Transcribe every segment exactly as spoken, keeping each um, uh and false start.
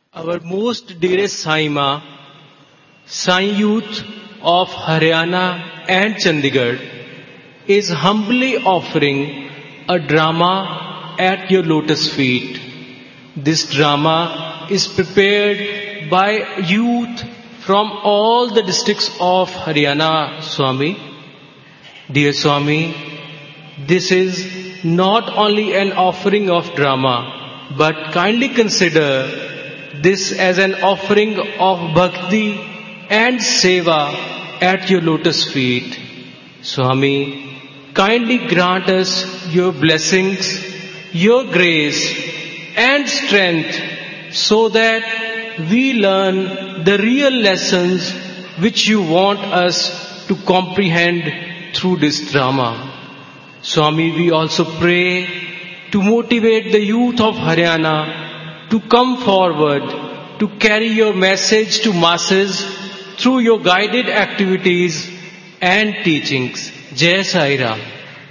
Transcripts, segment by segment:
Our most dearest Saima, Sai Youth of Haryana and Chandigarh is humbly offering a drama at your lotus feet. This drama is prepared by youth from all the districts of Haryana, Swami. Dear Swami, this is not only an offering of drama, but kindly consider this as an offering of bhakti and seva at your lotus feet. Swami, kindly grant us your blessings, your grace and strength so that we learn the real lessons which you want us to comprehend through this drama. Swami, we also pray to motivate the youth of Haryana to come forward to carry your message to masses through your guided activities and teachings. Jai Sai Ram.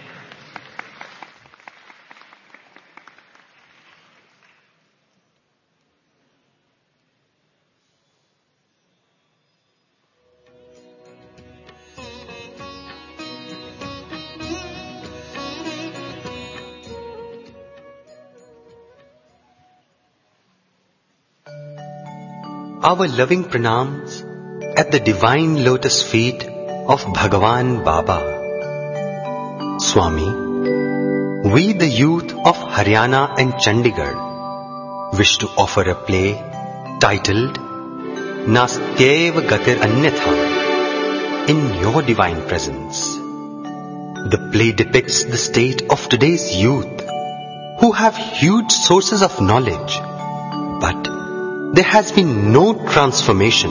Our loving pranams at the divine lotus feet of Bhagavan Baba. Swami, we the youth of Haryana and Chandigarh wish to offer a play titled Nastyeva Gatir Anyatha in your divine presence. The play depicts the state of today's youth who have huge sources of knowledge, but there has been no transformation.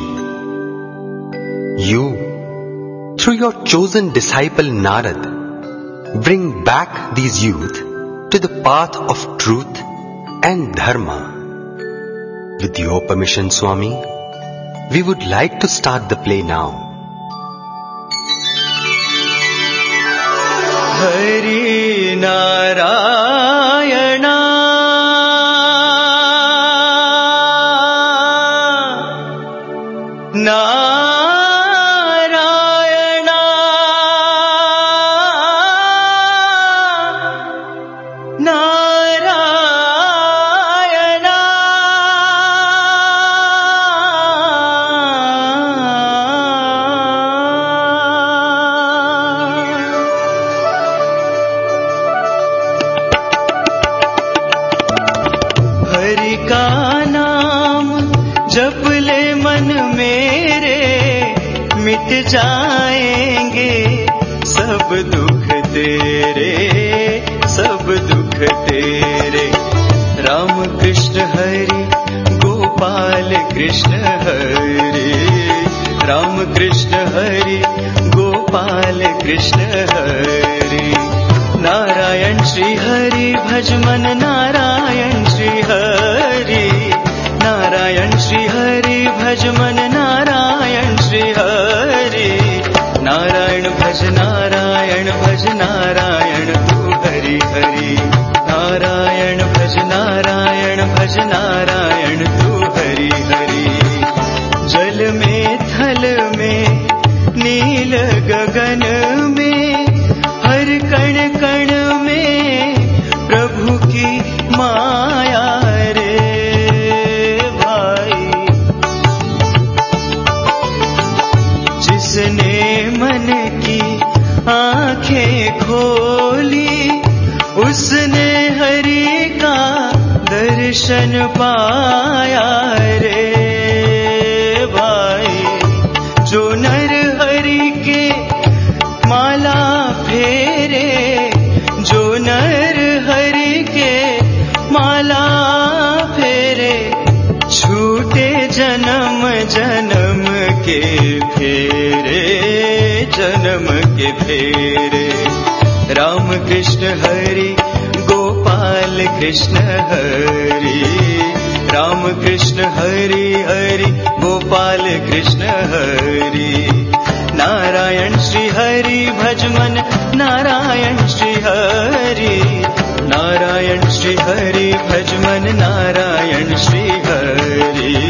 You, through your chosen disciple Narad, bring back these youth to the path of truth and dharma. With your permission, Swami, we would like to start the play now. Hari Narayana Narayana Narayana Hari ka naam jap le man मेरे मिट जाएंगे सब दुख तेरे सब दुख तेरे राम कृष्ण हरि गोपाल कृष्ण हरि राम कृष्ण हरि गोपाल कृष्ण हरि नारायण श्री हरि भज मन नारायण श्री हरि नारायण श्री हरि भज मन नारायण श्री हरि नारायण भज नारायण भज नारायण तू हरि हरि नारायण भज नारायण भज नारायण तू हरि हरि जल में थल में नील गगन में हर कण कण में प्रभु की माया रे जिसने मन की आंखें खोली उसने हरि का दर्शन पाया रे भाई जो नर हरि के माला फेरे जो नर हरि के माला फेरे छूटे जन्म जन्म के फेरे जन्म के फेरे राम कृष्ण हरि गोपाल कृष्ण हरि राम कृष्ण हरि हरि गोपाल कृष्ण हरि नारायण श्री हरि भज मन नारायण श्री हरि नारायण श्री हरि भज मन Narayan Shri Hari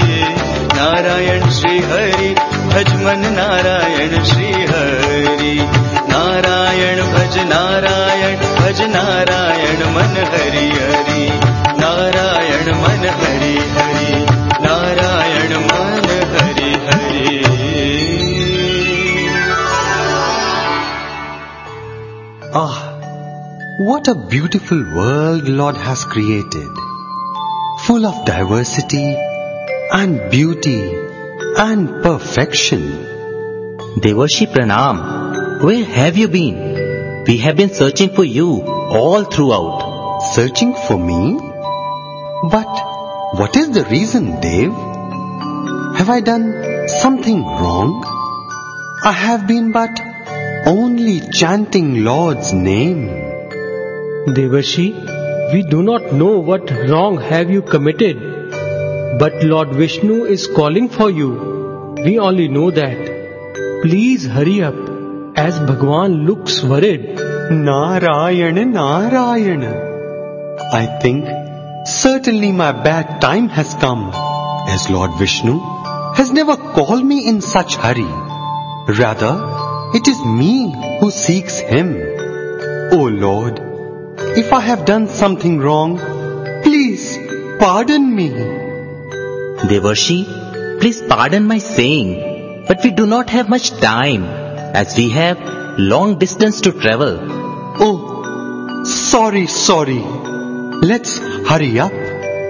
What a beautiful world Lord has created, full of diversity and beauty and perfection. Devarshi Pranam, where have you been? We have been searching for you all throughout. Searching for me? But what is the reason, Dev? Have I done something wrong? I have been but only chanting Lord's name. Devarshi, we do not know what wrong have you committed, but Lord Vishnu is calling for you. We only know that. Please hurry up, as Bhagwan looks worried. Narayana, Narayana. I think certainly my bad time has come, as Lord Vishnu has never called me in such hurry. Rather, it is me who seeks him. O Lord, if I have done something wrong, please pardon me. Devarshi, please pardon my saying, but we do not have much time, as we have long distance to travel. Oh, sorry, sorry. Let's hurry up.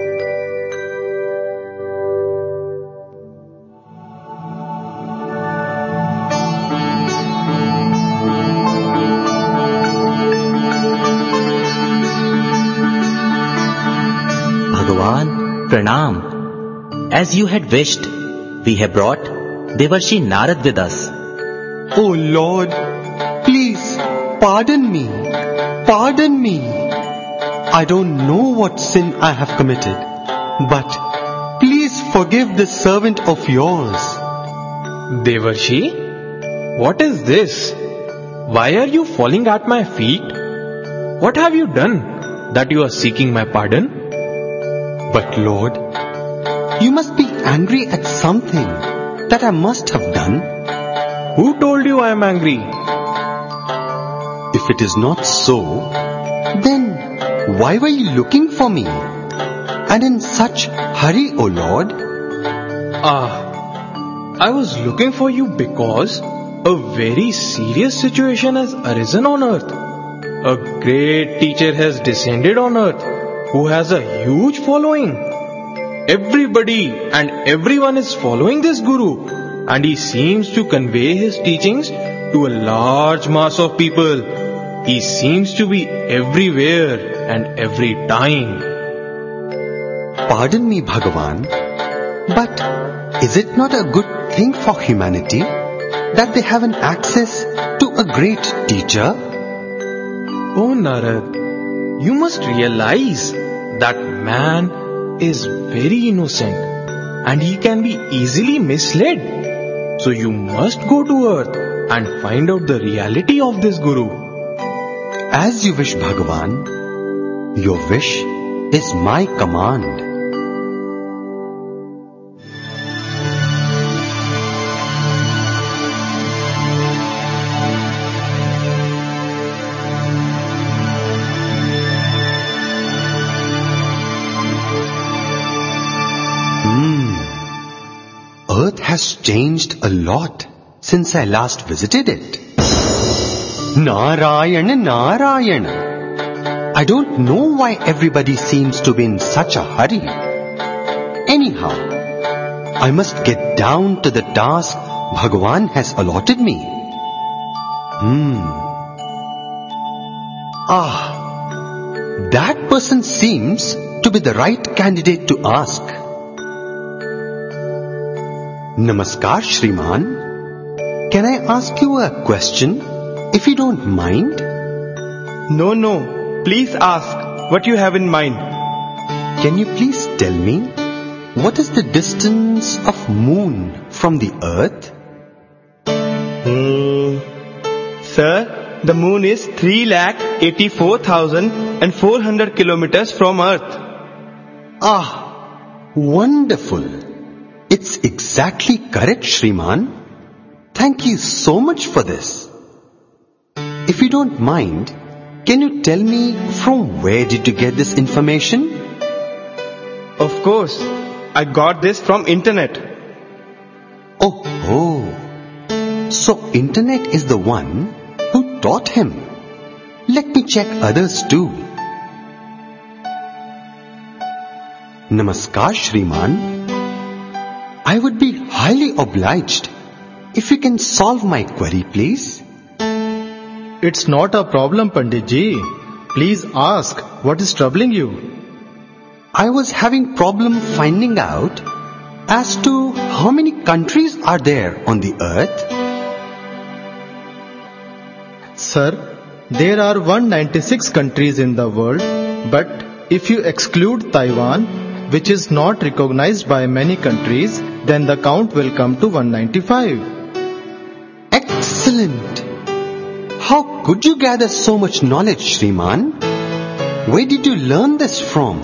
Bhagavan, Pranam. As you had wished, we have brought Devarshi Narad with us. Oh Lord, please pardon me. Pardon me. I don't know what sin I have committed, but please forgive this servant of yours. Devarshi, what is this? Why are you falling at my feet? What have you done that you are seeking my pardon? But Lord, you must be angry at something that I must have done. Who told you I am angry? If it is not so, then why were you looking for me? And in such hurry, O Lord? Ah, I was looking for you because a very serious situation has arisen on earth. A great teacher has descended on earth who has a huge following. Everybody and everyone is following this Guru, and he seems to convey his teachings to a large mass of people. He seems to be everywhere and every time. Pardon me, Bhagavan, but is it not a good thing for humanity that they have an access to a great teacher? Oh Narad, you must realize that man is very innocent and he can be easily misled. So you must go to earth and find out the reality of this Guru. As you wish, Bhagavan. Your wish is my command. Earth has changed a lot since I last visited it. Narayana, Narayana. I don't know why everybody seems to be in such a hurry. Anyhow, I must get down to the task Bhagavan has allotted me. Hmm. Ah, that person seems to be the right candidate to ask. Namaskar, Shriman. Can I ask you a question, if you don't mind? No, no. Please ask what you have in mind. Can you please tell me, what is the distance of moon from the earth? Hmm. Sir, the moon is three lakh eighty-four thousand and four hundred kilometers from earth. Ah, wonderful. It's exactly correct, Shriman. Thank you so much for this. If you don't mind, can you tell me from where did you get this information? Of course, I got this from internet. Oh, oh. So internet is the one who taught him. let me check others too. Namaskar, Shriman. I would be highly obliged if you can solve my query, please. It's not a problem, Panditji. Please ask, what is troubling you? I was having problem finding out as to how many countries are there on the earth. Sir, there are one hundred ninety-six countries in the world, but if you exclude Taiwan, which is not recognized by many countries, then the count will come to one hundred ninety-five. Excellent! How could you gather so much knowledge, Shriman? Where did you learn this from?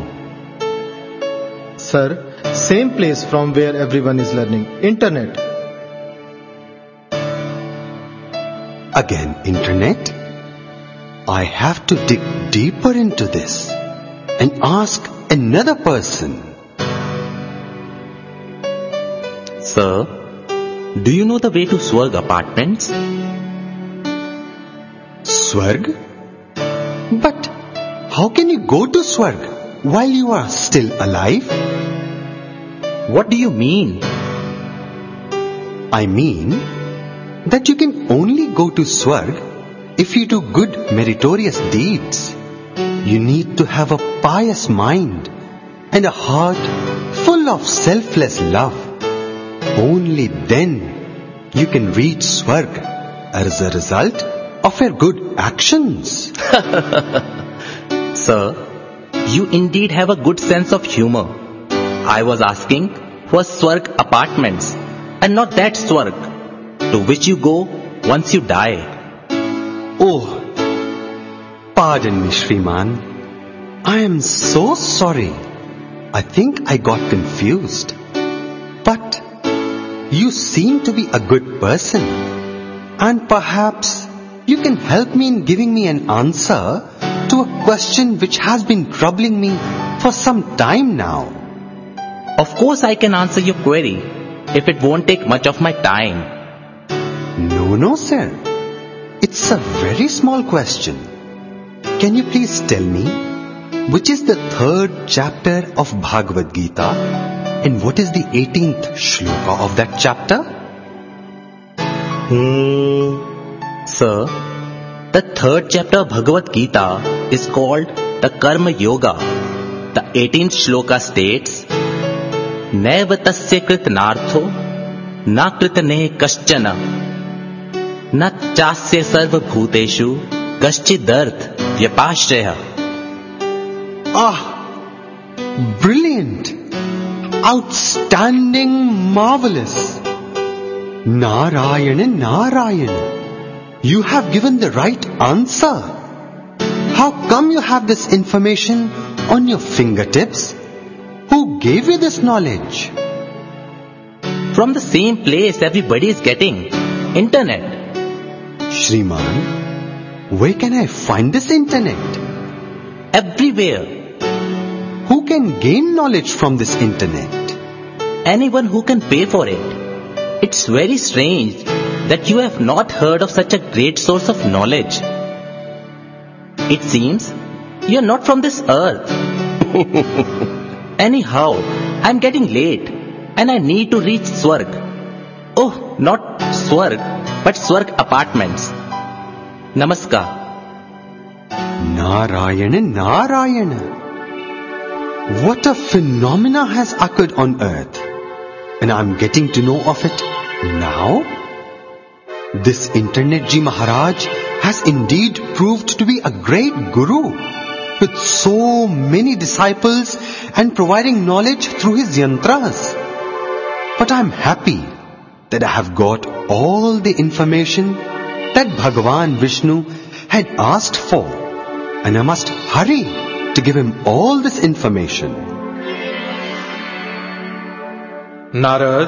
Sir, same place from where everyone is learning, Internet. Again, Internet? I have to dig deeper into this and ask another person. Sir, do you know the way to Swarg apartments? Swarg? But how can you go to Swarg while you are still alive? What do you mean? I mean that you can only go to Swarg if you do good meritorious deeds. You need to have a pious mind and a heart full of selfless love. Only then you can reach Swarg as a result of your good actions. Sir, you indeed have a good sense of humor. I was asking for Swarg apartments and not that Swarg to which you go once you die. Oh, pardon me, Shriman. I am so sorry. I think I got confused. But you seem to be a good person, and perhaps you can help me in giving me an answer to a question which has been troubling me for some time now. Of course I can answer your query if it won't take much of my time. No, no, sir. It's a very small question. Can you please tell me which is the third chapter of Bhagavad Gita and what is the eighteenth shloka of that chapter? Hmm. Sir, the third chapter of Bhagavad Gita is called the Karma Yoga. The eighteenth shloka states, Naiva tasya kritnartho na kritane kaschana na chasya sarva bhuteshu kaschidarth vyapashraya. Ah, brilliant, outstanding, marvelous. Narayana, Narayana. You have given the right answer. How come you have this information on your fingertips? Who gave you this knowledge? From the same place everybody is getting, Internet. Shriman, where can I find this Internet? Everywhere. Who can gain knowledge from this Internet? Anyone who can pay for it. It's very strange that you have not heard of such a great source of knowledge. It seems you are not from this earth. Anyhow, I'm getting late and I need to reach Swarg. Oh, not Swarg, but Swarg apartments. Namaskar. Narayana, Narayana. What a phenomena has occurred on earth, and I'm getting to know of it now. This Internet Ji Maharaj has indeed proved to be a great guru with so many disciples and providing knowledge through his yantras. But I'm happy that I have got all the information that Bhagavan Vishnu had asked for, and I must hurry to give him all this information. Narad,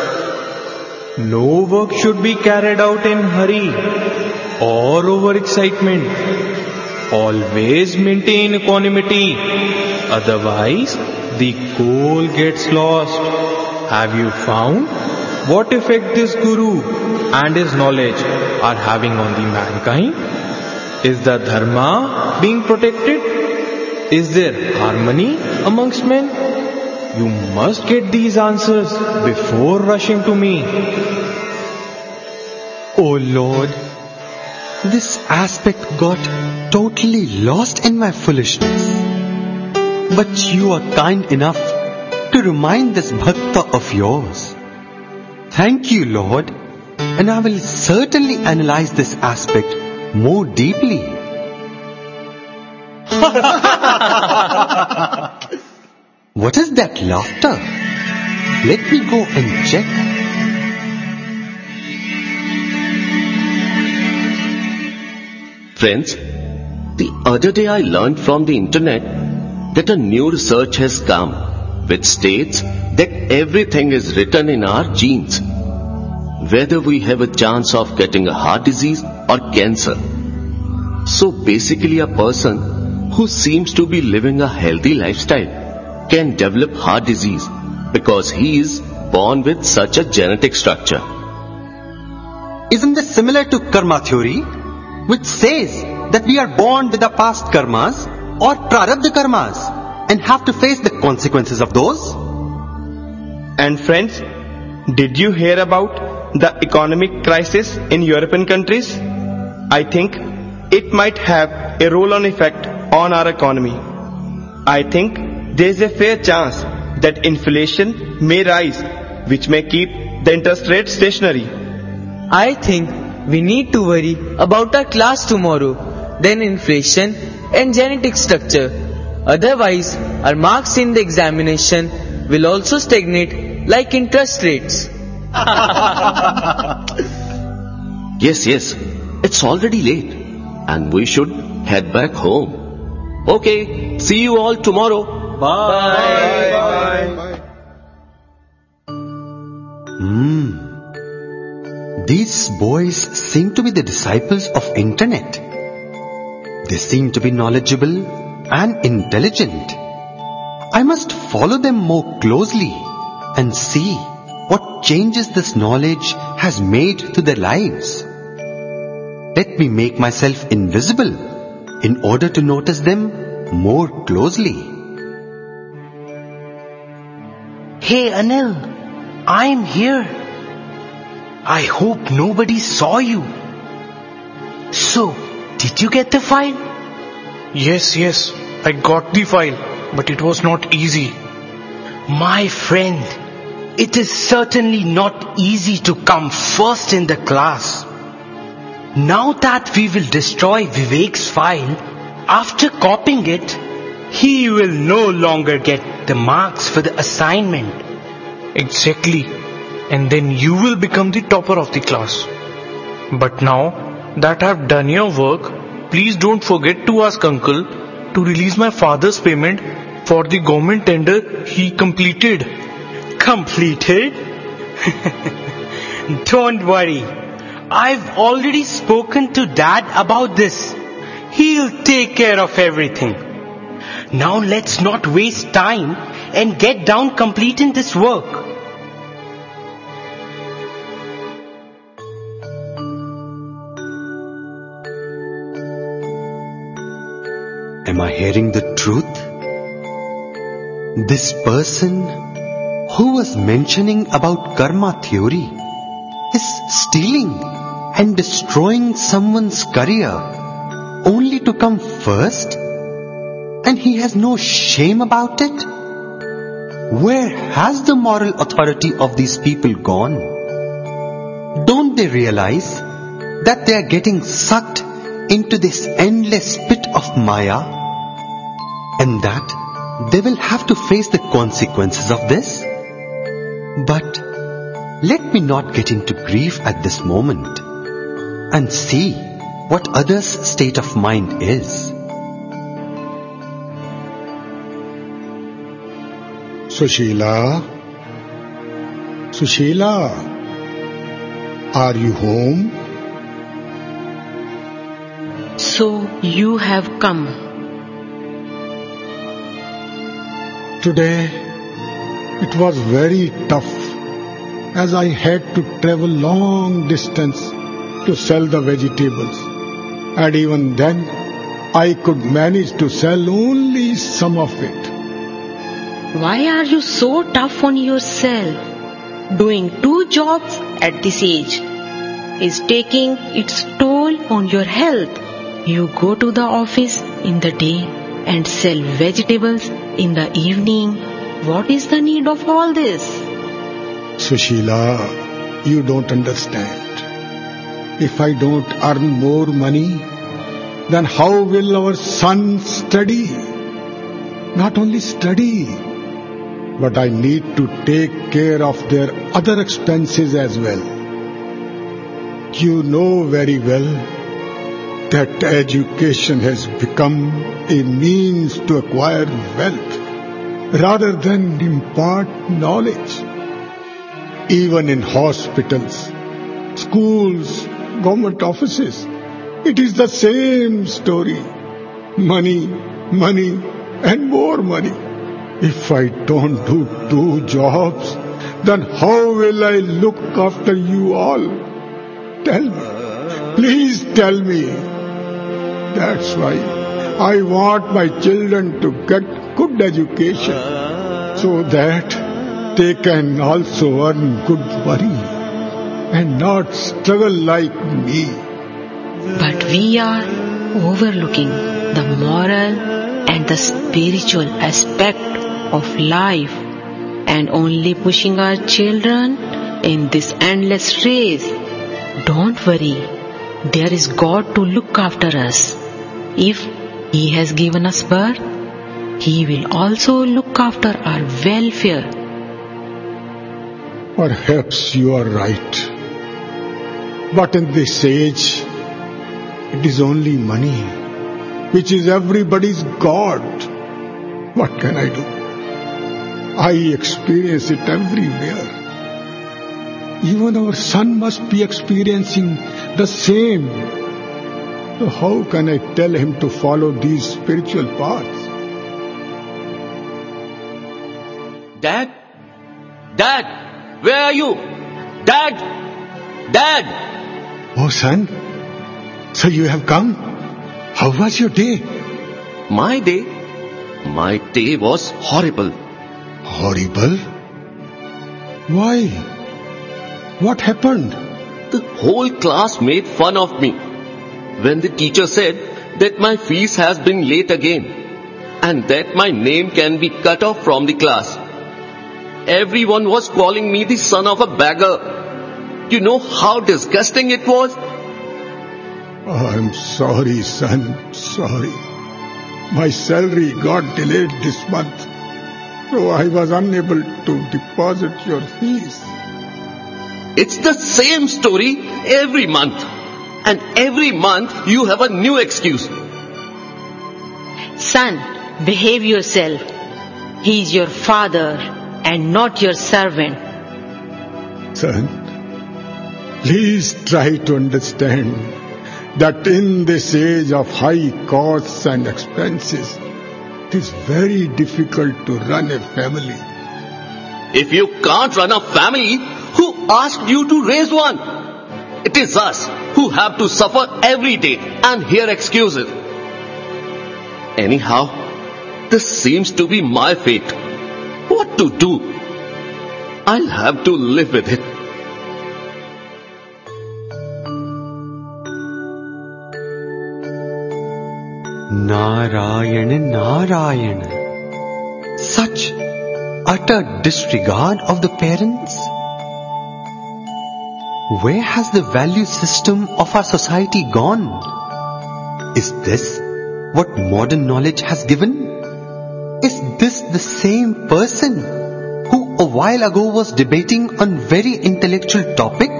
no work should be carried out in hurry or over excitement. Always maintain equanimity, otherwise the goal gets lost. Have you found what effect this Guru and his knowledge are having on the mankind? Is the dharma being protected? Is there harmony amongst men? You must get these answers before rushing to me. Oh Lord, this aspect got totally lost in my foolishness. But you are kind enough to remind this bhakta of yours. Thank you, Lord, and I will certainly analyze this aspect more deeply. What is that laughter? Let me go and check. Friends, the other day I learned from the internet that a new research has come which states that everything is written in our genes, whether we have a chance of getting a heart disease or cancer. So basically a person who seems to be living a healthy lifestyle can develop heart disease because he is born with such a genetic structure. Isn't this similar to karma theory, which says that we are born with our past karmas or prarabdha karmas and have to face the consequences of those? And friends, did you hear about the economic crisis in European countries? I think it might have a roll-on effect on our economy. I think there is a fair chance that inflation may rise, which may keep the interest rate stationary. I think we need to worry about our class tomorrow, then inflation and genetic structure. Otherwise, our marks in the examination will also stagnate like interest rates. Yes, yes, it's already late and we should head back home. Okay, see you all tomorrow. Bye. Bye. Bye. Hmm. These boys seem to be the disciples of internet. They seem to be knowledgeable and intelligent. I must follow them more closely and see what changes this knowledge has made to their lives. Let me make myself invisible in order to notice them more closely. Hey Anil, I'm here. I hope nobody saw you. So, did you get the file? Yes, yes, I got the file, but it was not easy. My friend, it is certainly not easy to come first in the class. Now that we will destroy Vivek's file, after copying it, he will no longer get the marks for the assignment. Exactly. And then you will become the topper of the class. But now that I have done your work, please don't forget to ask uncle to release my father's payment for the government tender he completed. Completed? Don't worry. I've already spoken to Dad about this. He'll take care of everything. Now let's not waste time and get down completing this work. Am I hearing the truth? This person who was mentioning about karma theory is stealing and destroying someone's career only to come first, and he has no shame about it? Where has the moral authority of these people gone? Don't they realize that they are getting sucked into this endless pit of Maya, and that they will have to face the consequences of this? But let me not get into grief at this moment and see what others' state of mind is. Sushila, Sushila, are you home? So you have come. Today it was very tough as I had to travel long distance to sell the vegetables And even then, I could manage to sell only some of it. Why are you so tough on yourself? Doing two jobs at this age is taking its toll on your health. You go to the office in the day and sell vegetables in the evening. What is the need of all this? Sushila, you don't understand. If I don't earn more money, then how will our son study? Not only study, but I need to take care of their other expenses as well. You know very well that education has become a means to acquire wealth rather than impart knowledge. Even in hospitals, schools, government offices, it is the same story. Money, money, and more money. If I don't do two jobs, then how will I look after you all? Tell me. Please tell me. That's why I want my children to get good education so that they can also earn good money and not struggle like me. But we are overlooking the moral and the spiritual aspect of life and only pushing our children in this endless race. Don't worry, there is God to look after us. If He has given us birth, He will also look after our welfare. Perhaps you are right. But in this age, it is only money, which is everybody's God. What can I do? I experience it everywhere. Even our son must be experiencing the same. So how can I tell him to follow these spiritual paths? Dad? Dad? Where are you? Dad? Dad? Oh, son. So you have come? How was your day? My day? My day was horrible. Horrible? Why? What happened? The whole class made fun of me when the teacher said that my fees has been late again and that my name can be cut off from the class. Everyone was calling me the son of a beggar. You know how disgusting it was? I'm sorry, son. Sorry. My salary got delayed this month, so I was unable to deposit your fees. It's the same story every month. And every month you have a new excuse. Son, behave yourself. He is your father and not your servant. Son, please try to understand that in this age of high costs and expenses, it is very difficult to run a family. If you can't run a family, who asked you to raise one? It is us who have to suffer every day and hear excuses. Anyhow, this seems to be my fate. What to do? I'll have to live with it. Narayana, Narayana. Such utter disregard of the parents. Where has the value system of our society gone? Is this what modern knowledge has given? Is this the same person who a while ago was debating on very intellectual topics?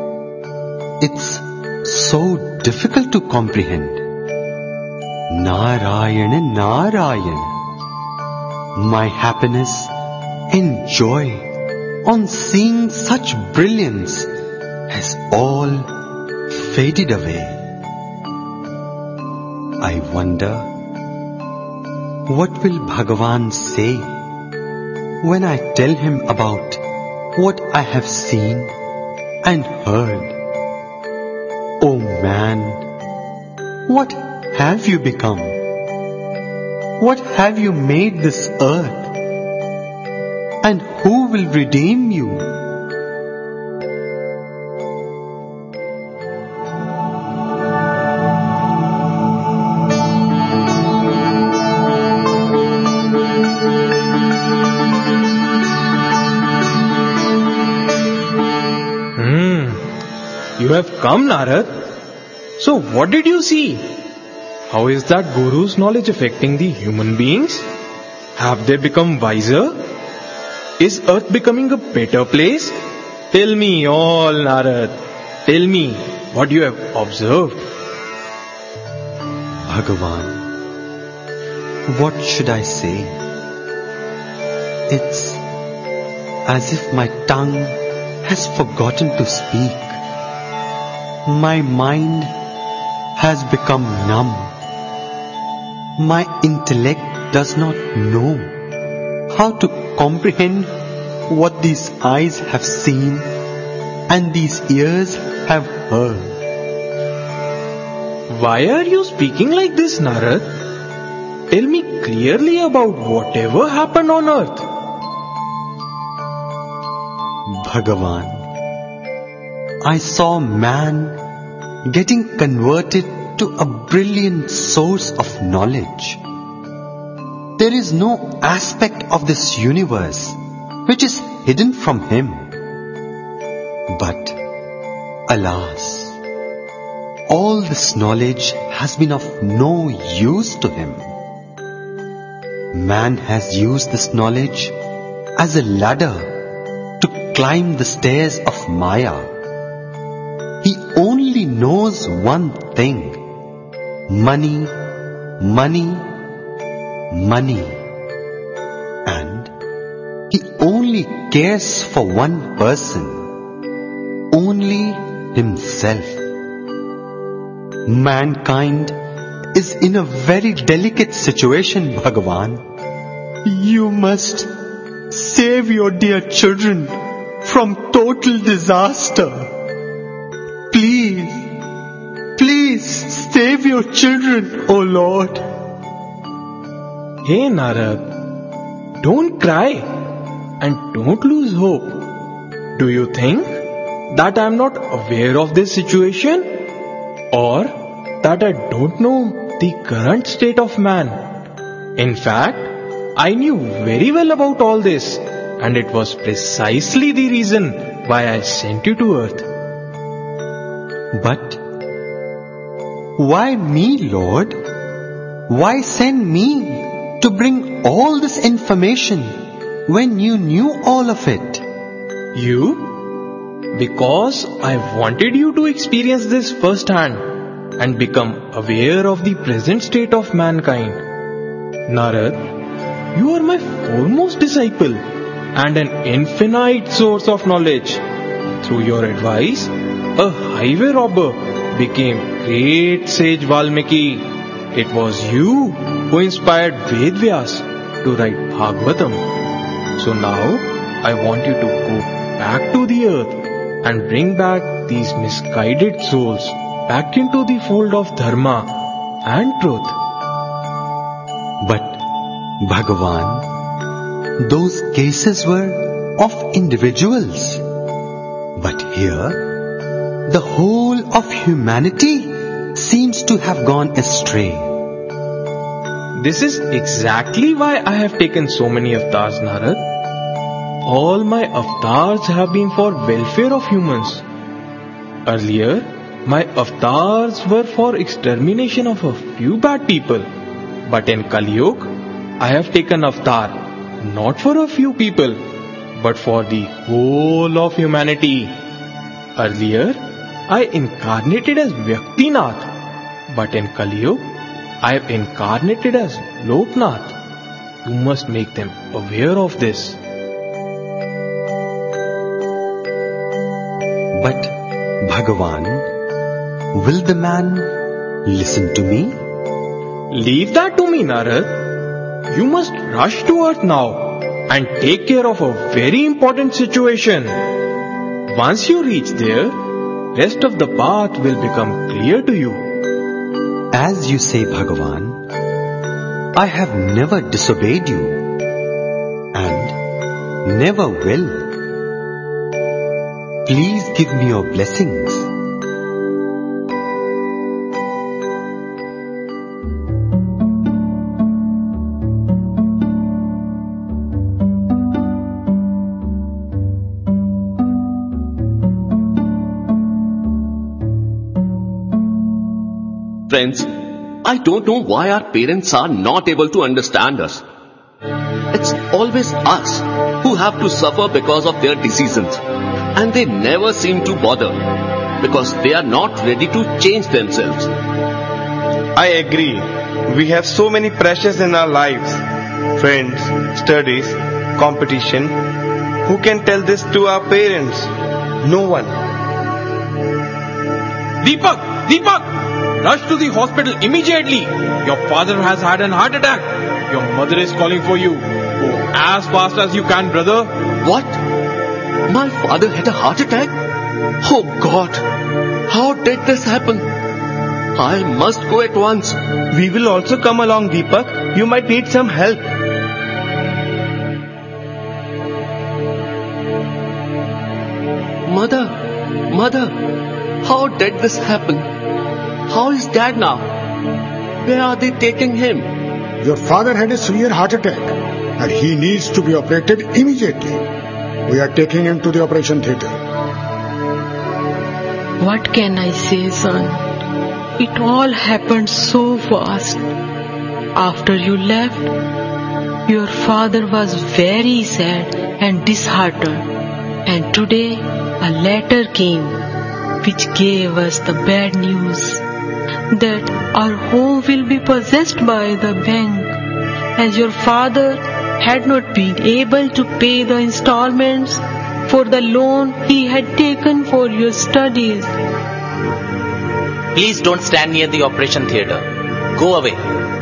It's so difficult to comprehend. Narayana, Narayana. My happiness and joy on seeing such brilliance has all faded away. I wonder, what will Bhagavan say when I tell him about what I have seen and heard? Oh man, what have you become? What have you made this earth? And who will redeem you? You have come, Narad. So what did you see? How is that Guru's knowledge affecting the human beings? Have they become wiser? Is earth becoming a better place? Tell me all, Narad. Tell me what you have observed. Bhagavan, what should I say? It's as if my tongue has forgotten to speak. My mind has become numb. My intellect does not know how to comprehend what these eyes have seen and these ears have heard. Why are you speaking like this, Narad? Tell me clearly about whatever happened on earth. Bhagavan, I saw man getting converted to a brilliant source of knowledge. There is no aspect of this universe which is hidden from him. But, alas, all this knowledge has been of no use to him. Man has used this knowledge as a ladder to climb the stairs of Maya. He only knows one thing: money, money, money. And he only cares for one person, only himself. Mankind is in a very delicate situation, Bhagavan. You must save your dear children from total disaster. Please, please save your children, O Lord. Hey Narad, don't cry and don't lose hope. Do you think that I am not aware of this situation? Or that I don't know the current state of man? In fact, I knew very well about all this, and it was precisely the reason why I sent you to earth. But why me, Lord? Why send me to bring all this information when you knew all of it? You? Because I wanted you to experience this firsthand and become aware of the present state of mankind. Narad, you are my foremost disciple and an infinite source of knowledge. Through your advice, a highway robber became great sage Valmiki. It was you who inspired Ved Vyas to write Bhagavatam. So now I want you to go back to the earth and bring back these misguided souls back into the fold of Dharma and truth. But Bhagavan, those cases were of individuals. But here, the whole of humanity seems to have gone astray. This is exactly why I have taken so many avatars, Narad. All my avatars have been for welfare of humans. Earlier, my avatars were for extermination of a few bad people. But in Kali Yuga, I have taken avatar not for a few people, but for the whole of humanity. Earlier, I incarnated as Vyaktinath, but in Kali Yuga, I have incarnated as Loknath. You must make them aware of this. But Bhagavan, will the man listen to me? Leave that to me, Narad. You must rush to earth now and take care of a very important situation. Once you reach there, rest of the path will become clear to you. As you say, Bhagavan, I have never disobeyed you and never will. Please give me your blessings. Friends, I don't know why our parents are not able to understand us. It's always us who have to suffer because of their decisions, and they never seem to bother because they are not ready to change themselves. I agree. We have so many pressures in our lives. Friends, studies, competition. Who can tell this to our parents? No one. Deepak! Deepak! Rush to the hospital immediately. Your father has had an heart attack. Your mother is calling for you. Go as fast as you can, brother. What? My father had a heart attack? Oh God! How did this happen? I must go at once. We will also come along, Deepak. You might need some help. Mother, Mother, how did this happen? How is Dad now? Where are they taking him? Your father had a severe heart attack and he needs to be operated immediately. We are taking him to the operation theatre. What can I say, son? It all happened so fast. After you left, your father was very sad and disheartened. And today a letter came which gave us the bad news that our home will be possessed by the bank, as your father had not been able to pay the installments for the loan he had taken for your studies. Please don't stand near the operation theatre. Go away.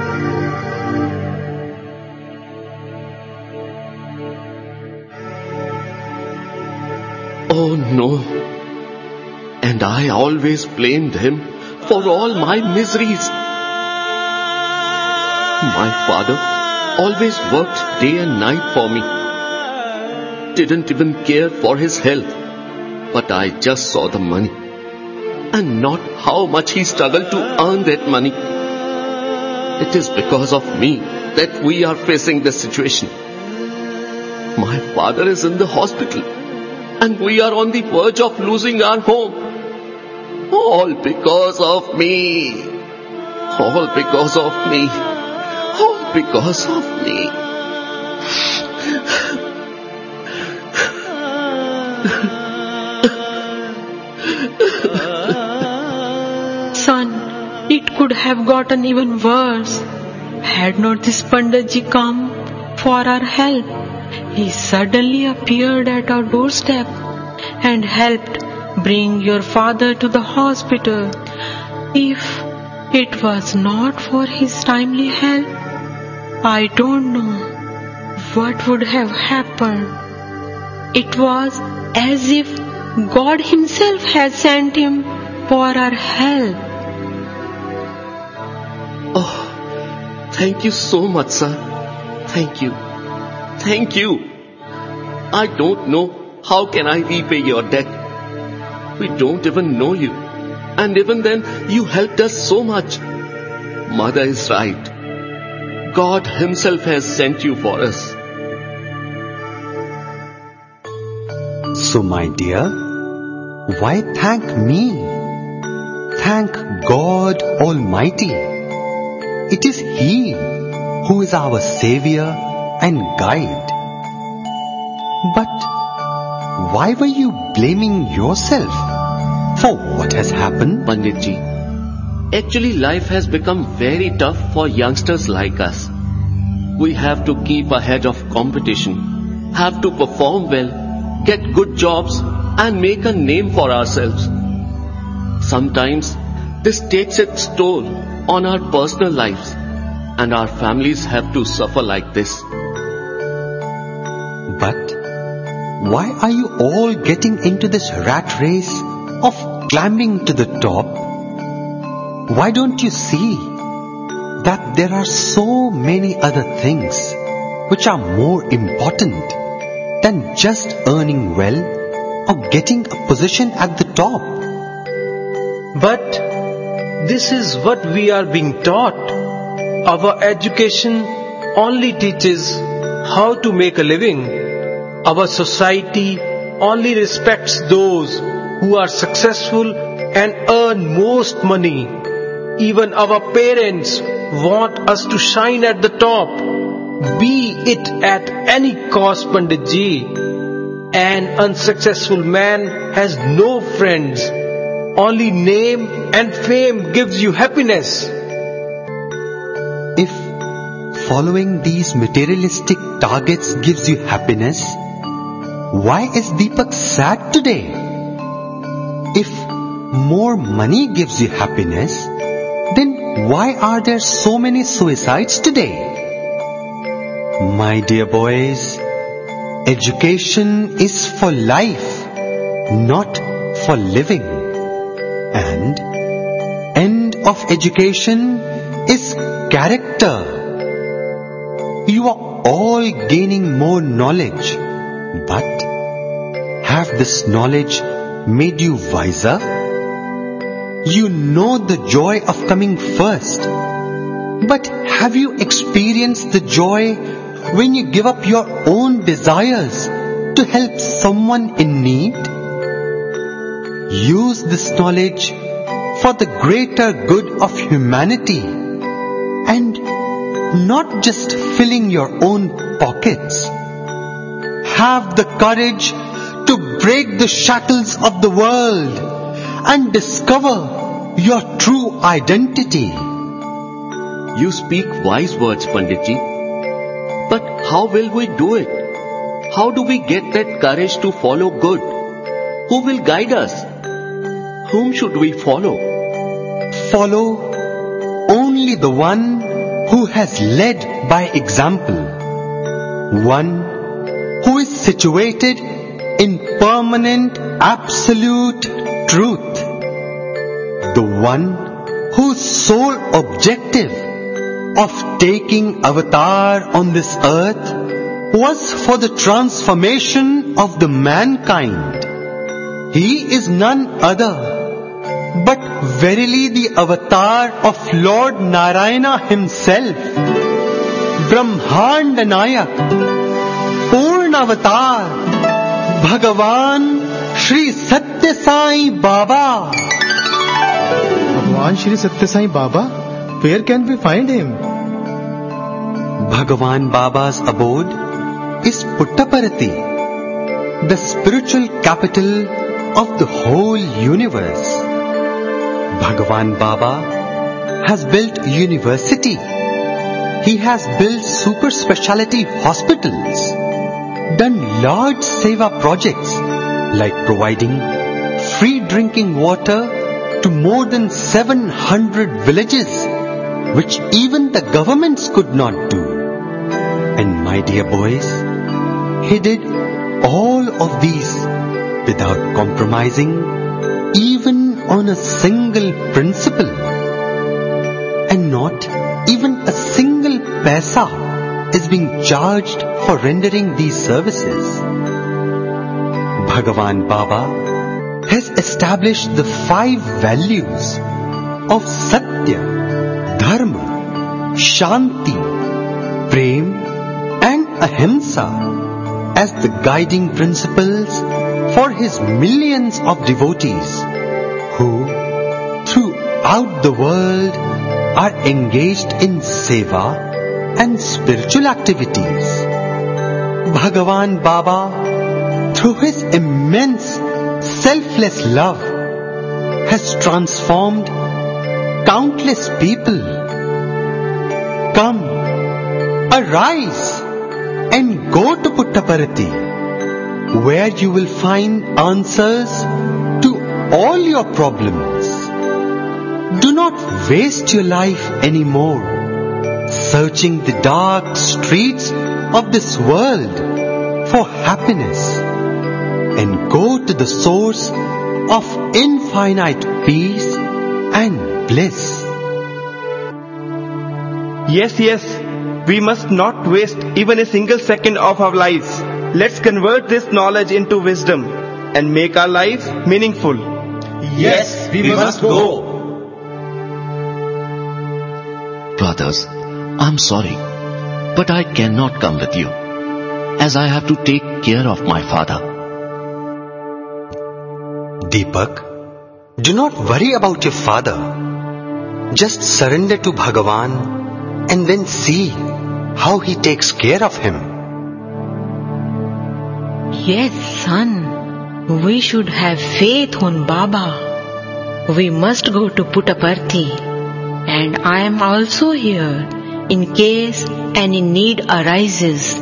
Oh no. And I always blamed him for all my miseries. My father always worked day and night for me. Didn't even care for his health. But I just saw the money. And not how much he struggled to earn that money. It is because of me that we are facing this situation. My father is in the hospital. And we are on the verge of losing our home. All because of me. All because of me. All because of me. Son, it could have gotten even worse. Had not this Panditji come for our help. He suddenly appeared at our doorstep and helped bring your father to the hospital. If it was not for his timely help, I don't know what would have happened. It was as if God Himself had sent him for our help. Oh, thank you so much, sir. Thank you. Thank you. I don't know how can I repay your debt. We don't even know you. And even then, you helped us so much. Mother is right. God Himself has sent you for us. So, my dear, why thank me? Thank God Almighty. It is He who is our Savior and guide. But why were you blaming yourself for what has happened? Panditji, actually life has become very tough for youngsters like us. We have to keep ahead of competition, have to perform well, get good jobs and make a name for ourselves. Sometimes this takes its toll on our personal lives and our families have to suffer like this. But why are you all getting into this rat race of climbing to the top? why don't you see that there are so many other things which are more important than just earning well or getting a position at the top? But this is what we are being taught. Our education only teaches how to make a living. Our society only respects those who are successful and earn most money. Even our parents want us to shine at the top, be it at any cost, Pandit ji. An unsuccessful man has no friends. Only name and fame gives you happiness. If following these materialistic targets gives you happiness, why is Deepak sad today? If more money gives you happiness, then why are there so many suicides today? My dear boys, education is for life, not for living. And end of education is character. You are all gaining more knowledge, but have this knowledge made you wiser? You know the joy of coming first, but have you experienced the joy when you give up your own desires to help someone in need? Use this knowledge for the greater good of humanity and not just filling your own pockets. Have the courage to break the shackles of the world and discover your true identity. You speak wise words, Panditji. But how will we do it? How do we get that courage to follow good? Who will guide us? Whom should we follow? Follow only the one who has led by example. One who is situated in permanent absolute truth. The one whose sole objective of taking avatar on this earth was for the transformation of the mankind. He is none other but verily the avatar of Lord Narayana himself, Brahmanda Nayak, Purna Avatar, Bhagavan Shri Satya Sai Baba. Bhagavan Shri Satya Sai Baba? Where can we find him? Bhagavan Baba's abode is Puttaparthi, the spiritual capital of the whole universe. Bhagavan Baba has built university. He has built super speciality hospitals, done large seva projects like providing free drinking water to more than seven hundred villages, which even the governments could not do. And my dear boys, he did all of these without compromising even on a single principle, and not even a single paisa is being charged for rendering these services. Bhagavan Baba has established the five values of Satya, Dharma, Shanti, Prem and Ahimsa as the guiding principles for his millions of devotees who throughout the world are engaged in seva and spiritual activities. Bhagavan Baba, through his immense selfless love, has transformed countless people. Come, arise and go to Puttaparthi, where you will find answers to all your problems. Do not waste your life anymore searching the dark streets of this world for happiness, and go to the source of infinite peace and bliss. Yes, yes, we must not waste even a single second of our lives. Let's convert this knowledge into wisdom and make our lives meaningful. Yes, we must go. Brothers, I'm sorry, but I cannot come with you, as I have to take care of my father. Deepak, do not worry about your father. Just surrender to Bhagavan and then see how he takes care of him. Yes, son. We should have faith on Baba. We must go to Puttaparthi. And I am also here in case any need arises.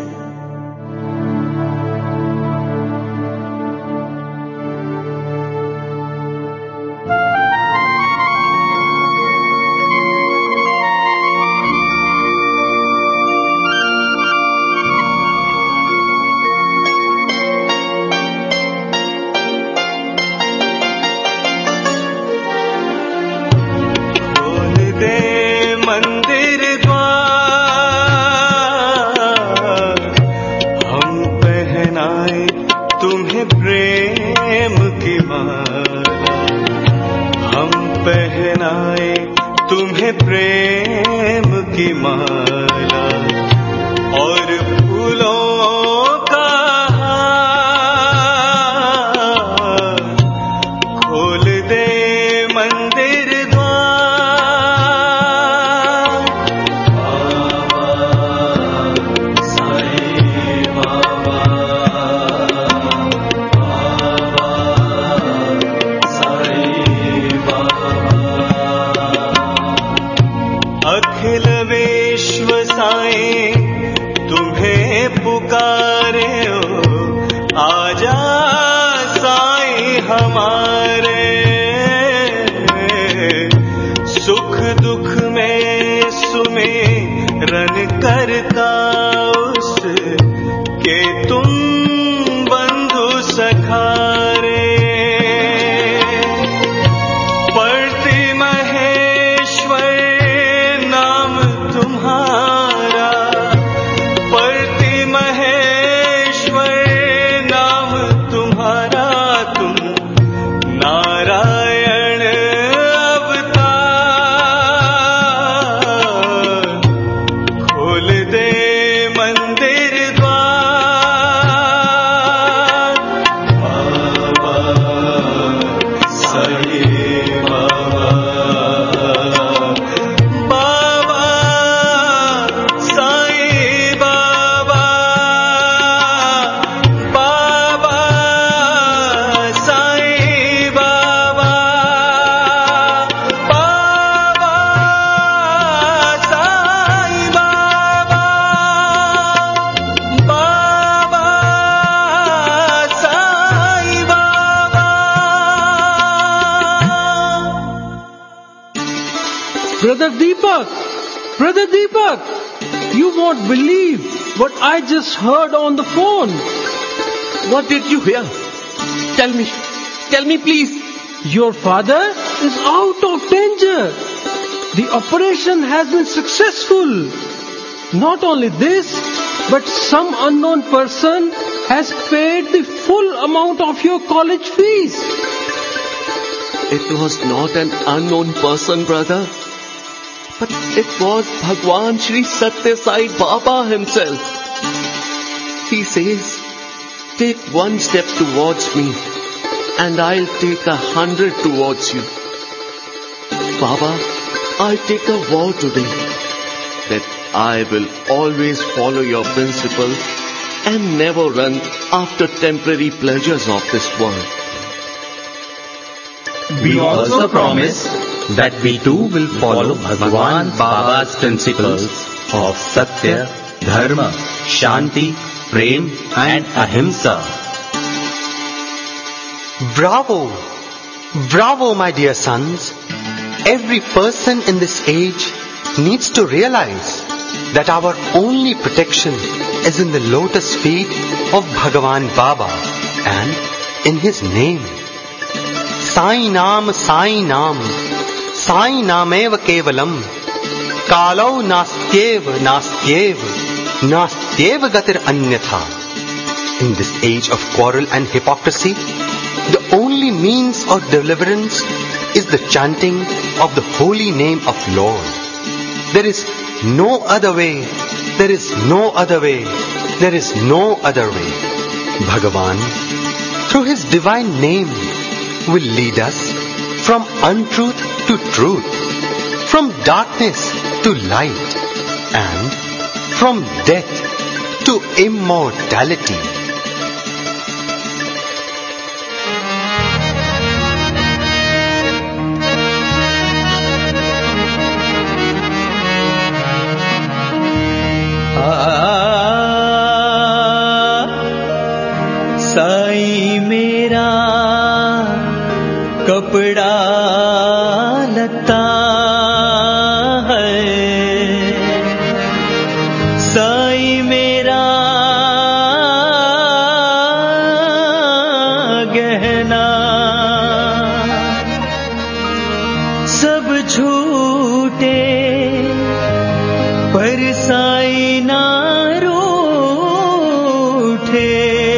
Brother Deepak, Brother Deepak, you won't believe what I just heard on the phone. What did you hear? Tell me, tell me please. Your father is out of danger. The operation has been successful. Not only this, but some unknown person has paid the full amount of your college fees. It was not an unknown person, brother. But it was Bhagwan Shri Satya Sai Baba himself. He says, take one step towards me and I'll take a hundred towards you. Baba, I take a vow today that I will always follow your principle and never run after temporary pleasures of this world. We also promise that we too will follow Bhagwan Baba's principles of Satya, Dharma, Shanti, Prem and Ahimsa. Bravo! Bravo, my dear sons! Every person in this age needs to realize that our only protection is in the lotus feet of Bhagavan Baba and in his name. Sai Naam, Sai Naam, Sai नामेव केवलम, कालौ नास्त्येव नास्त्येव नास्त्येव गतिर अन्यथा. In this age of quarrel and hypocrisy, the only means of deliverance is the chanting of the holy name of Lord. There is no other way. There is no other way. There is no other way. Bhagavan, through His divine name, will lead us from untruth to truth, from darkness to light, and from death to immortality. Sai मेरा कपड़ा लता है, साई मेरा गहना, सब झूठे पर साई ना रूठे.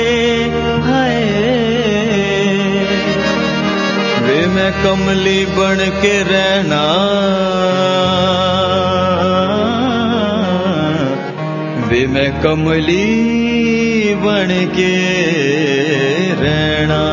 मैं कमली बन के रहना, वे मैं कमली बन के रहना.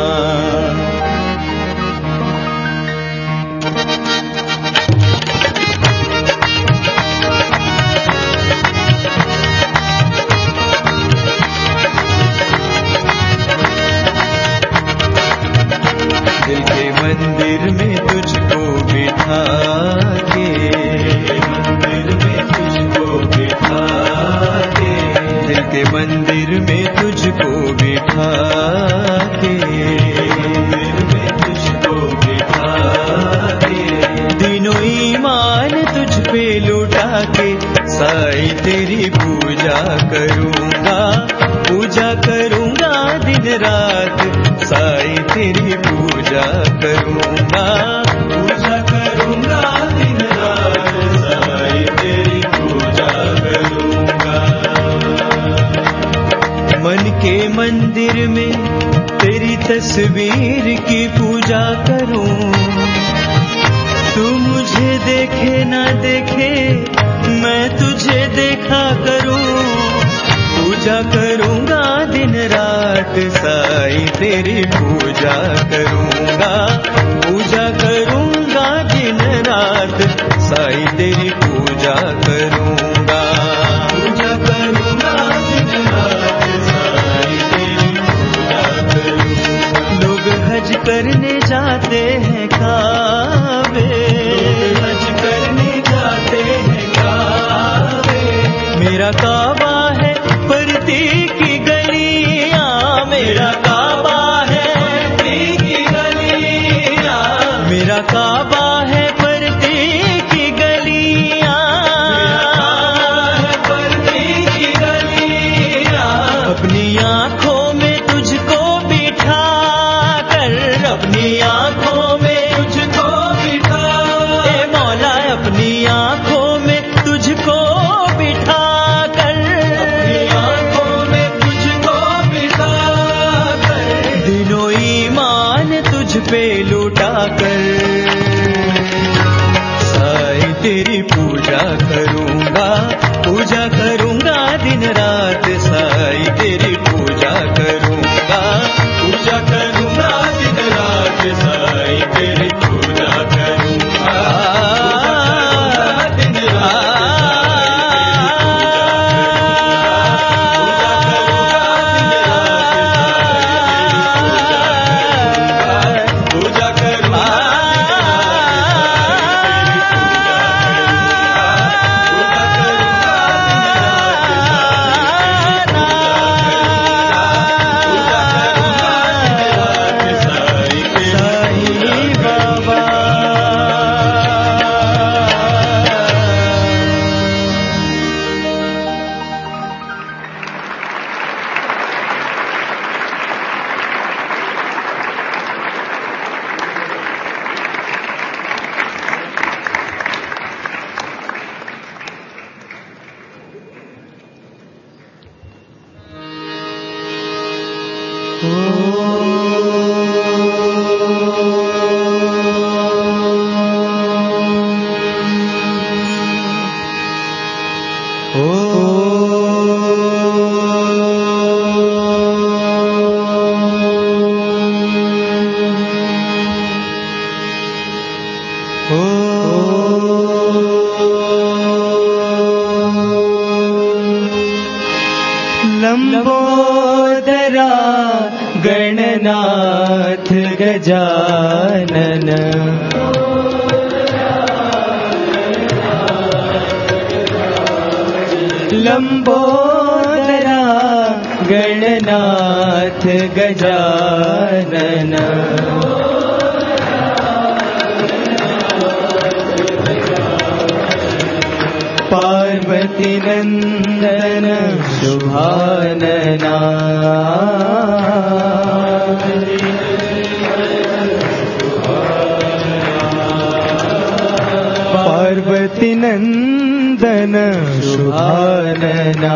दिल के मंदिर में तुझको बिठा के, मंदिर में तुझको बिठा के, दिल के मंदिर में तुझको बिठा के, मंदिर में तुझको बिठा के, दिनों ईमान तुझ पे लुटा के, साई तेरी पूजा करूँगा, पूजा करूँगा दिन रात, साई तेरी पूजा करूँगा, पूजा करूँगा दिन रात, साई तेरी पूजा करूँगा. मन के मंदिर में तेरी तस्वीर की पूजा करूँ, तू मुझे देखे ना देखे मैं तुझे देखा करूँ, पूजा करूँगा दिन रात, साई तेरी पूजा करूँगा, पूजा करूँगा दिन रात, साई तेरी पूजा करूँगा, पूजा करूँगा दिन रात, साई तेरी पूजा करूँगा. लोग हज करने जाते हैं काबे, हज करने जाते हैं काबे, मेरा काबा है परती की गलियां, मेरा काबा है परती की गलियां, मेरा काबा है परती की गलियां, परती की गलियां. अपनी आँखों में तुझको बिठा कर, अपनी आँखों में तुझको बिठा, ए मौला अपनी आँखों में तुझको बिठा कर, अपनी आँखों में तुझको बिठा कर, दिनों ईमान तुझ पे लुटा कर, साई तेरी पूजा करूँगा, पूजा करूँगा दिन रात, साई तेरी पूजा करूँगा, पूजा करूँगा दिन रात, साई तेरी पूजा करूँगा, दिन रात. पूजा करूँगा गजानन लंबोदरा गणनाथ गजानन पार्वती नंदन शुभानना पार्वती नंदन शुभानना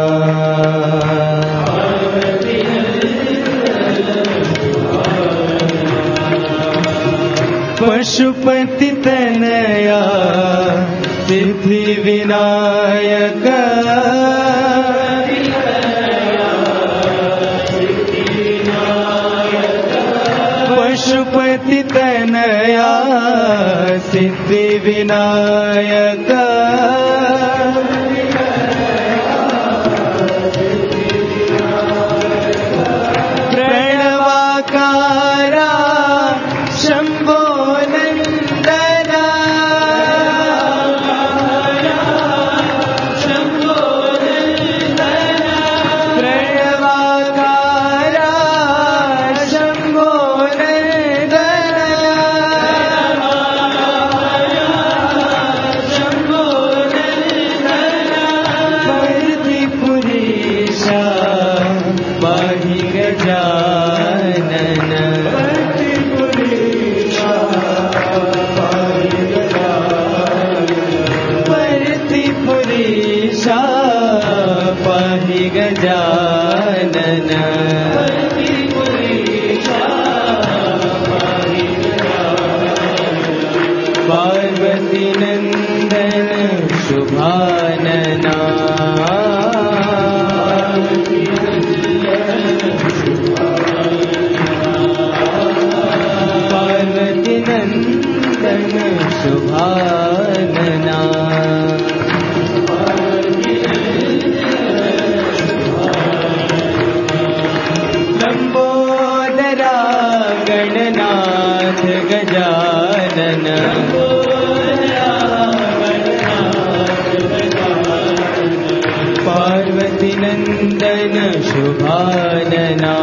पशुपति तनया सिद्धि विनायक पशुपति तनया सिद्धि विनायक प्रणवाकारा शंभो नंदना प्रणवाकारा शंभो गजानन पार्वती नंदन शुभानना पार्वती नंदन शुभानना गणनाथ गजानन पार्वती नंदन शुभानना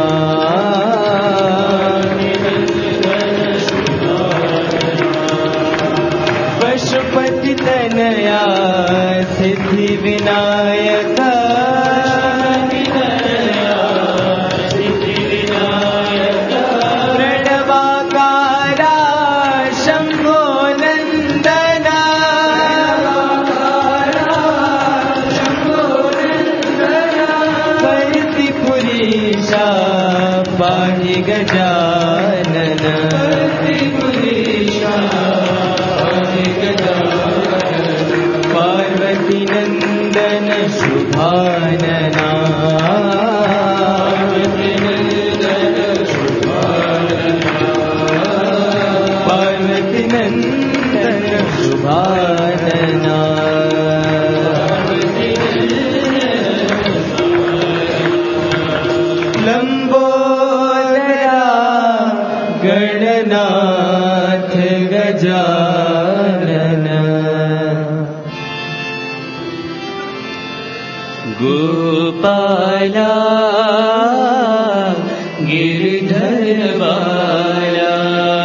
पशुपति तनया सिद्धि विनायक पाहि गजानन पार्वती नंदन शुभानना पार्वती नंदन शुभानना गणनाथ गजानन गोपाला गिरधरवाला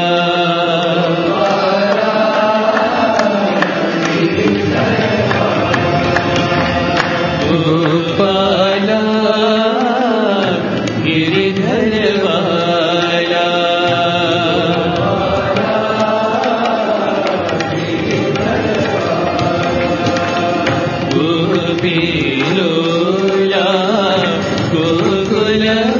गोपाला गिरधरवाला गोपीलोला गोकुला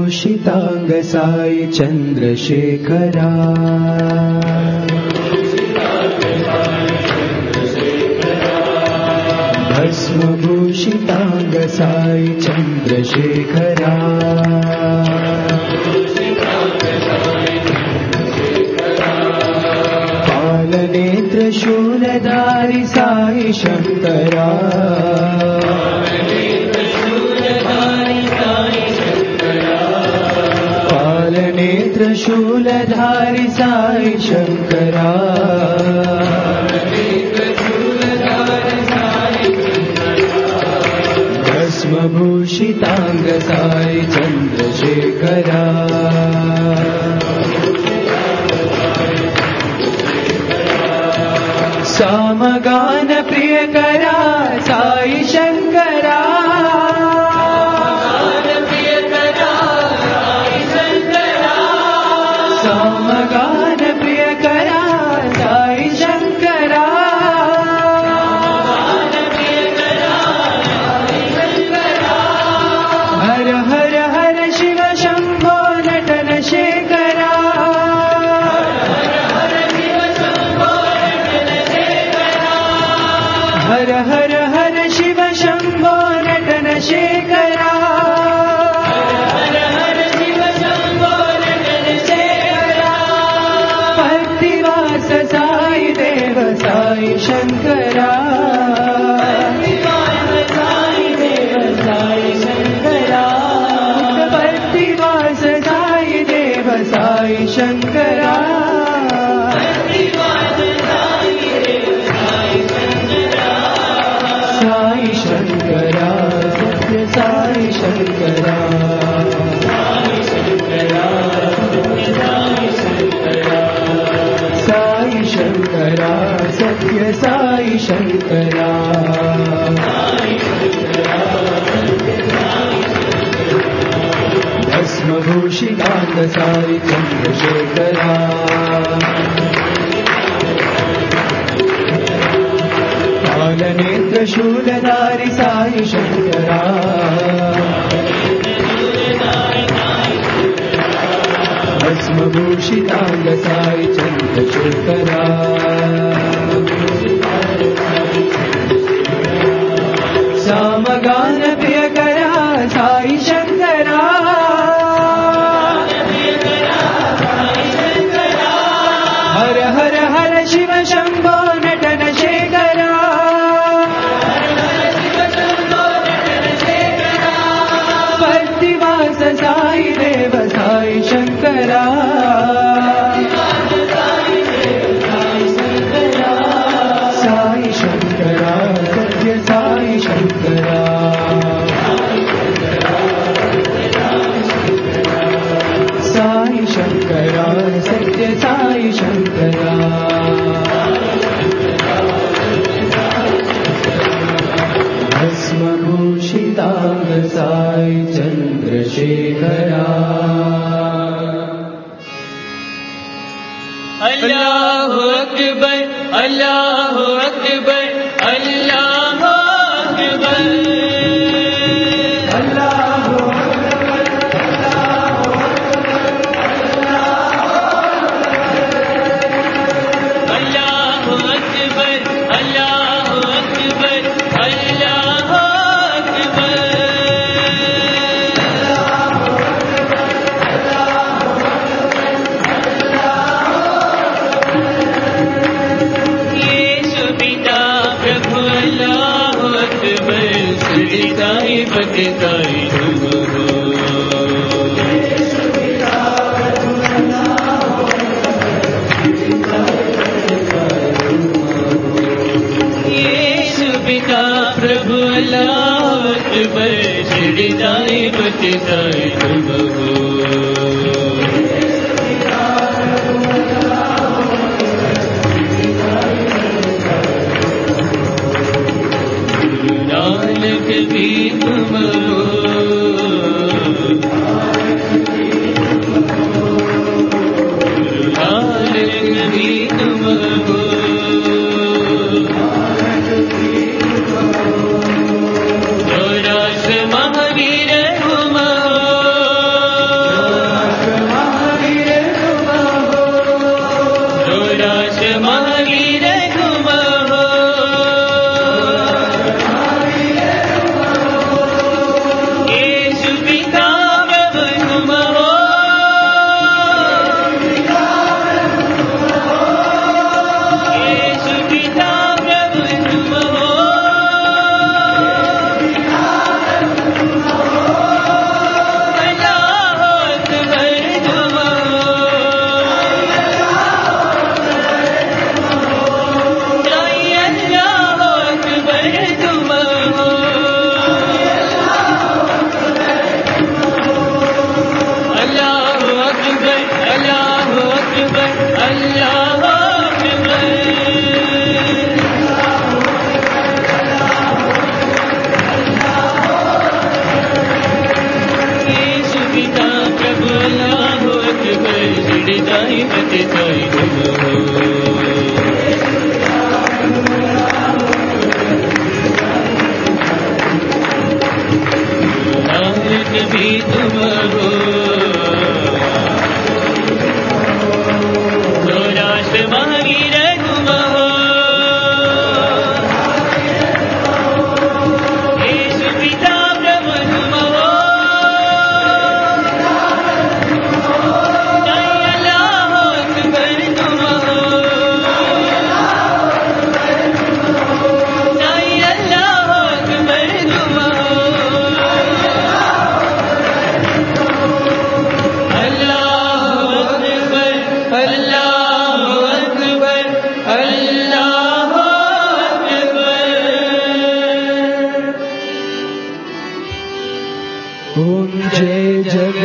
भस्मभूषितांग साई चंद्रशेखरा भस्मभूषितांग साई चंद्रशेखरा पालनेत्र शूलधारी साई शंकरा पालनेत्र शूलधारी साई शंकरा भस्मभूषितांग साई चंद्रशेखरा सामगान प्रियकरा साई शंकरा सामगान प्रियकरा साई शंकरा हर हर हर शिव शंभो नटन शेखरा हर हर हर शिव शंभो नटन शेखरा हर हर शिव शंभो नटन शेखरा भक्तिवास साई देव साई शंकरा साई देव साई शंकरा भक्तिवास साई देव साई शंकरा साई शंकरा सत्य साई शंकरा साई शंकरा साई शंकरा सत्य साई शंकरा भस्मभूषितांग साई चंद्रशेखरा पालनेत्र शूलधारी साई शंकरा भस्मभूषितांग साई चंद्रशेखरा सामगान प्रियकरा साई शंकरा हर हर हर शिव शंभो नटन शेखरा भक्तिवास साई देव साई शंकरा साई शंकरा सत्य साई शंकरा साई शंकरा सत्य साई शंकरा भस्मभूषितांग साई चंद्रशेखरा अल्लाहु अकबर अल्लाहु अकबर अल्लाहु अकबर अल्लाहु अल्लाहु अकबर अल्लाहु अकबर अल्लाहु अकबर यीशु पिता प्रभु अल्लाहु अकबर श्री साई फतेह साई प्रभु अल्लाहु अकबर श्री साई फतेह साई गुरु नानक भी तुम हो गुरु नानक भी तुम हो महावीर तुम हो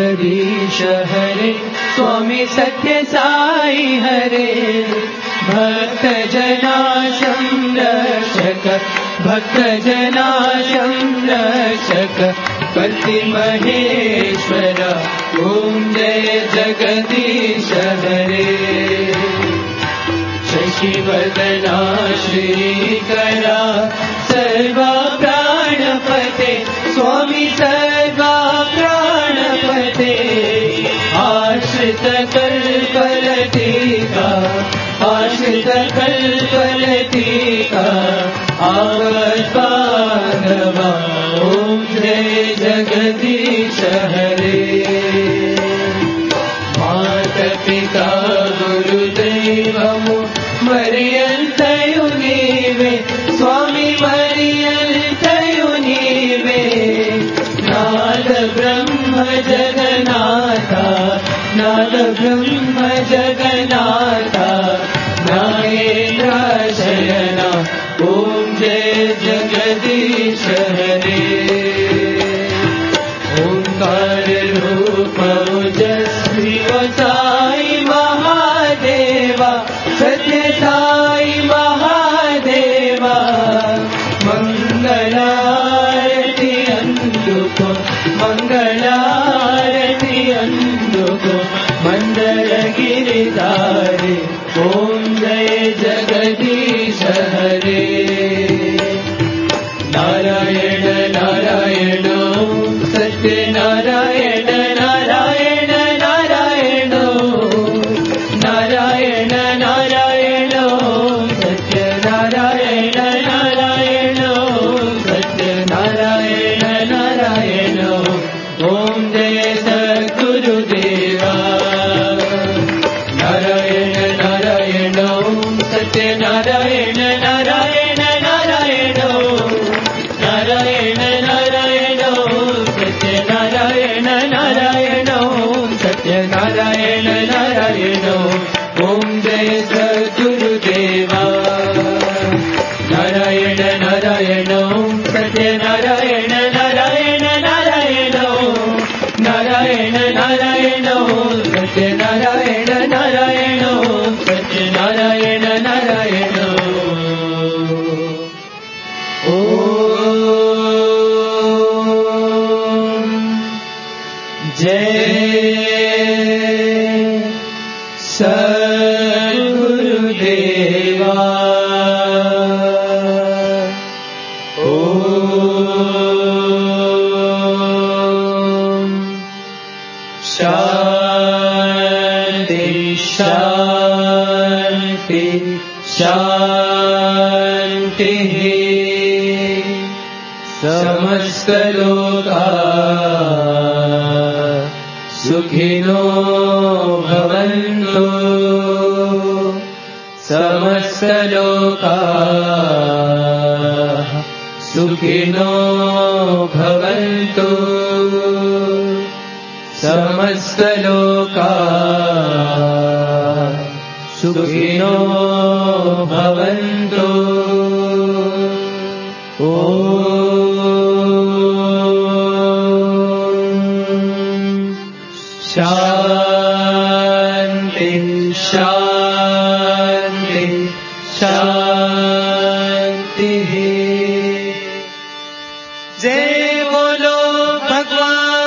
जगदीश हरे स्वामी सत्य साई हरे भक्त जना संरक्षक भक्त जना संरक्षक पति महेश्वर ओम जय जगदीश हरे शशिवदना श्रीकरा सर्वा प्राणपते स्वामी सर्वा प्राणपते आश्रित कल्पलतिका आश्रित कल्पलतिका आवद्बांधवा ओम जय जगदीश हरे मात पिता गुरुदैवमु मर्यन्तयु नीवे स्वामी मर्यन्तयु नीवे नाद ब्रह्म जगन्नाथा नाद ब्रह्म जगन्नाथा नागेन्द्र शयना ओम जय जगदीश हरे ओंकार रूप ओजस्वी साई महादेवा सत्य साई महादेवा मंगलारति अंदुको मंगलारति अंदुको मंदर गिरिधारी ओम जय जगदीश हरे नारायण नारायण सत्य नारायण नारायण नारायण नारायण नारायण सत्य नारायण नारायण सत्य नारायण नारायण ओम जय सद्गुरुदेवा नारायण नारायण सत्य नारायण नारायण नारायण नारायण नारायण सत्य नारायण नारायण सत्य नारायण नारायण ओम जय सद्गुरुदेवा नारायण नारायण सत्य नारायण नारायण नारायण नारायण नारायण सत्य नारायण नारायण सत्य नारायण नारायण ओम जय सद्गुरुदेवा ओम शांति शांति शांति समस्त लोका सुखिनो भवन्तु समस्त लोका सुखिनो भवन्तु समस्त लोका सुखिनो भवन्तु शांति शांति शांति जय बोलो भगवान